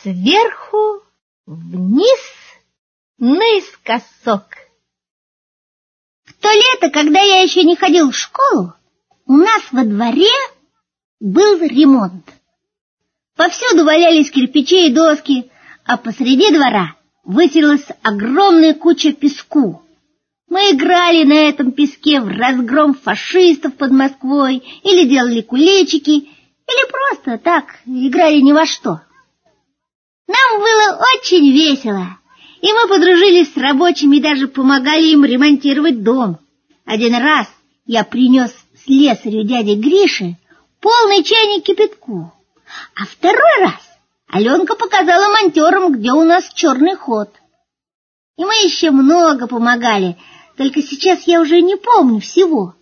Сверху вниз наискосок. В то лето, когда я еще не ходил в школу, у нас во дворе был ремонт. Повсюду валялись кирпичи и доски, а посреди двора высилась огромная куча песку. Мы играли на этом песке в разгром фашистов под Москвой, или делали куличики, или просто так играли ни во что. Нам было очень весело, и мы подружились с рабочими и даже помогали им ремонтировать дом. Один раз я принес слесарю дяде Грише полный чайник кипятку, а второй раз Аленка показала монтерам, где у нас черный ход. И мы еще много помогали, только сейчас я уже не помню всего.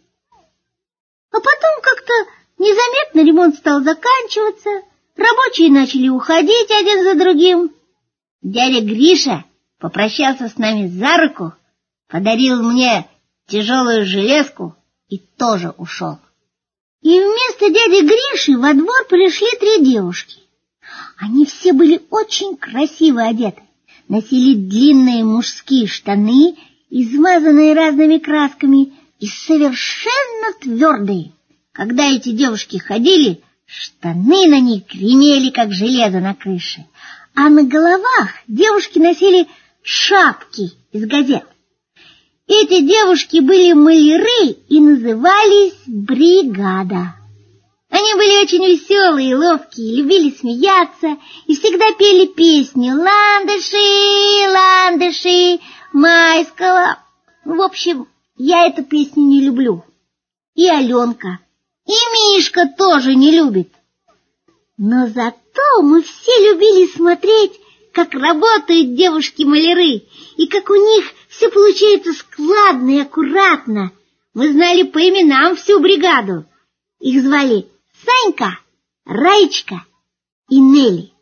А потом как-то незаметно ремонт стал заканчиваться, рабочие начали уходить один за другим. Дядя Гриша попрощался с нами за руку, подарил мне тяжелую железку и тоже ушел. И вместо дяди Гриши во двор пришли 3 девушки. Они все были очень красиво одеты, носили длинные мужские штаны, измазанные разными красками и совершенно твердые. Когда эти девушки ходили, штаны на них гремели, как железо на крыше, а на головах девушки носили шапки из газет. Эти девушки были маляры и назывались «Бригада». Они были очень веселые и ловкие, любили смеяться и всегда пели песни «Ландыши, ландыши, майского». В общем, я эту песню не люблю. И Аленка, и Мишка тоже не любит. Но зато мы все любили смотреть, как работают девушки-маляры, и как у них все получается складно и аккуратно. Мы знали по именам всю бригаду. Их звали Санька, Раечка и Нелли.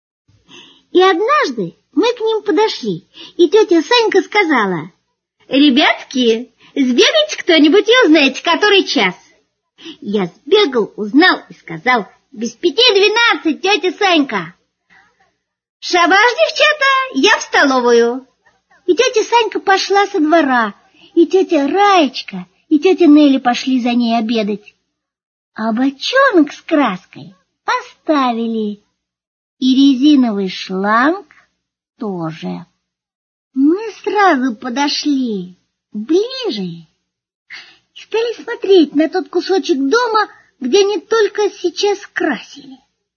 И однажды мы к ним подошли, и тетя Санька сказала: «Ребятки, сбегайте кто-нибудь и узнайте, который час». Я сбегал, узнал и сказал: «Без 5:12, тетя Санька». «Шабаш, девчата, я в столовую». И тетя Санька пошла со двора, и тетя Раечка, и тетя Нелли пошли за ней обедать. А бочонок с краской оставили, и резиновый шланг тоже. Мы сразу подошли ближе и стали смотреть на тот кусочек дома, где они только сейчас красили.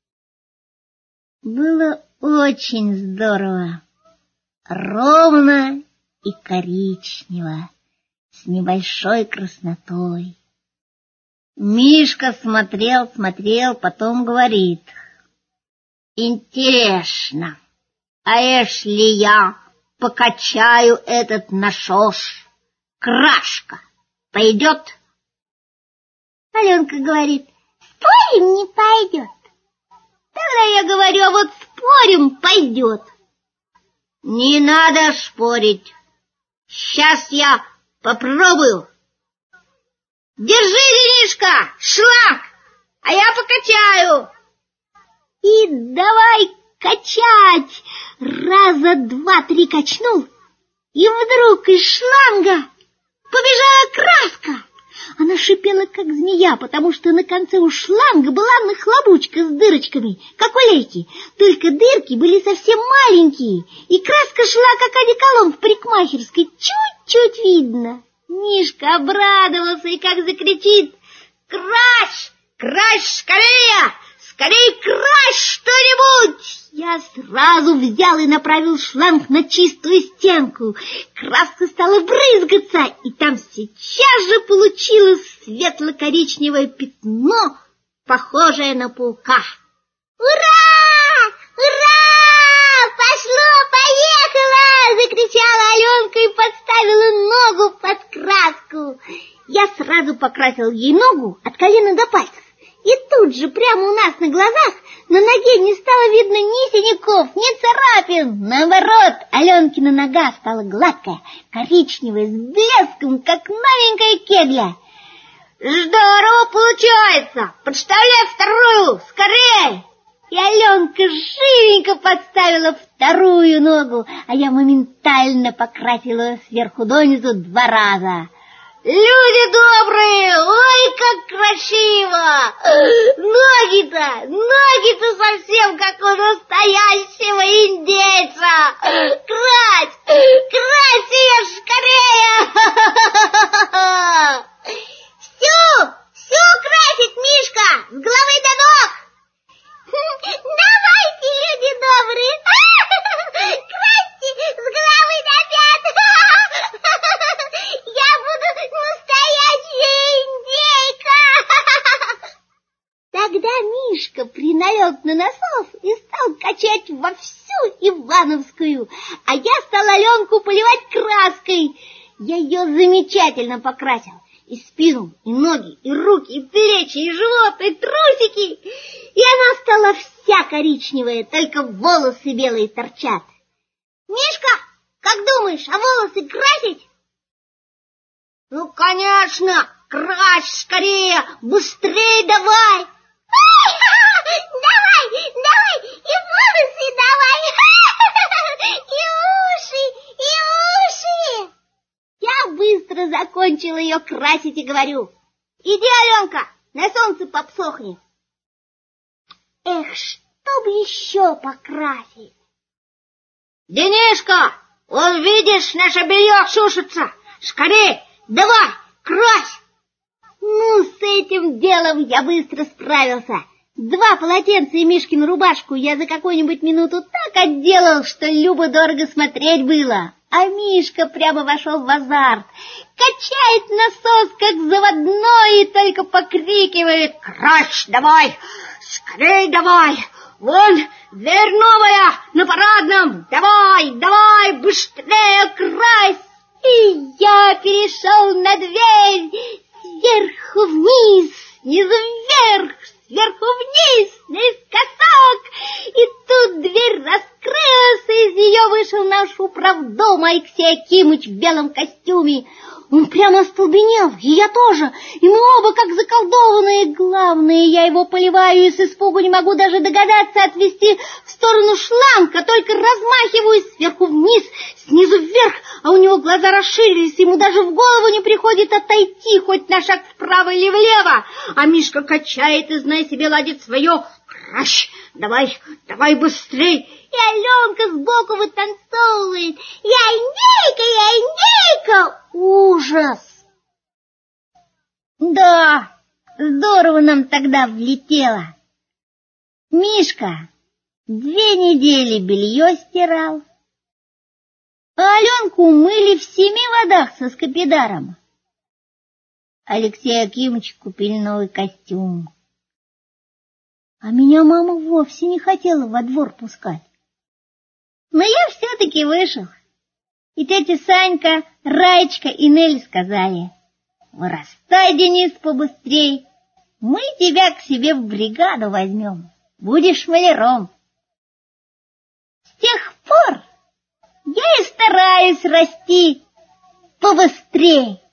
Было очень здорово, ровно и коричнево, с небольшой краснотой. Мишка смотрел, потом говорит: «Интересно, а если я покачаю этот насос, крашка пойдет?» Аленка говорит: «Спорим, не пойдет». Тогда я говорю: «А вот спорим, пойдет». «Не надо спорить, сейчас я попробую. Держи, Денишка, шланг, а я покачаю». И давай качать. Раза 2-3 качнул, и вдруг из шланга побежала краска. Она шипела, как змея, потому что на конце у шланга была нахлобучка с дырочками, как у лейки. Только дырки были совсем маленькие, и краска шла, как одеколон в парикмахерской, чуть-чуть видно. Мишка обрадовался и как закричит: «Крась! Крась скорее! Скорее крась что-нибудь!» Я сразу взял и направил шланг на чистую стенку. Краска стала брызгаться, и там сейчас же получилось светло-коричневое пятно, похожее на паука. «Ура! Ура! Пошло-поехало!» — закричала Аленка и подставила ногу под краску. Я сразу покрасил ей ногу от колена до пальцев. И тут же, прямо у нас на глазах, на ноге не стало видно ни синяков, ни царапин. Наоборот, Аленкина нога стала гладкая, коричневая, с блеском, как новенькая кегля. «Здорово получается! Подставляй вторую! Скорей!» И Аленка живенько подставила вторую ногу, а я моментально покрасила ее сверху донизу 2 раза. Люди добрые, ой, как красиво! Ноги-то совсем как у настоящего индейца! Крась ее скорее! Всю красить, Мишка, с головы до ног! Давайте, люди добрые, красьте с головы до пят! Я буду настоящая индейка! Тогда Мишка приналег на насос и стал качать во всю Ивановскую, а я стал Аленку поливать краской. Я ее замечательно покрасил. И спину, и ноги, и руки, и плечи, и живот, и трусики. И она стала вся коричневая, только волосы белые торчат. Мишка, как думаешь, а волосы красить? Ну, конечно, крась скорее, быстрее давай. Давай, и волосы давай, и уши. Я быстро закончила ее красить и говорю: иди, Аленка, на солнце подсохни. Эх, чтоб еще покрасить. Денишка, вон видишь, наше белье сушится. Скорей, давай, крась. Ну, с этим делом я быстро справился. 2 полотенца и Мишкину рубашку я за какую-нибудь минуту так отделал, что любо-дорого смотреть было. А Мишка прямо вошел в азарт, качает насос, как заводной, и только покрикивает: «Крась давай! Скорей давай! Вон дверь новая на парадном! Давай, быстрее крась!» И я перешел на дверь, сверху вниз, снизу вверх, сверху вниз, наискосок. И тут дверь раскрылась, и из нее вышел наш управдом Алексей Акимыч в белом костюме. Он прямо остолбенел, и я тоже, и мы оба как заколдованные. Главное, я его поливаю и с испугу не могу даже догадаться отвести в сторону шланг, а только размахиваюсь сверху вниз, снизу вверх, а у него глаза расширились, ему даже в голову не приходит отойти хоть на шаг вправо или влево. А Мишка качает и, знай себе, ладит свое: «Крась, давай быстрей!» И Аленка сбоку вытанцовывает: «Я индейка! Ужас!» Да, здорово нам тогда влетело. Мишка 2 недели белье стирал, а Аленку умыли в 7 водах со скипидаром. Алексей Акимыч купили новый костюм. А меня мама вовсе не хотела во двор пускать. Но я все-таки вышел. И тетя Санька, Раечка и Нелли сказали: «Вырастай, Денис, побыстрей, мы тебя к себе в бригаду возьмем, будешь маляром». С тех пор я и стараюсь расти побыстрей.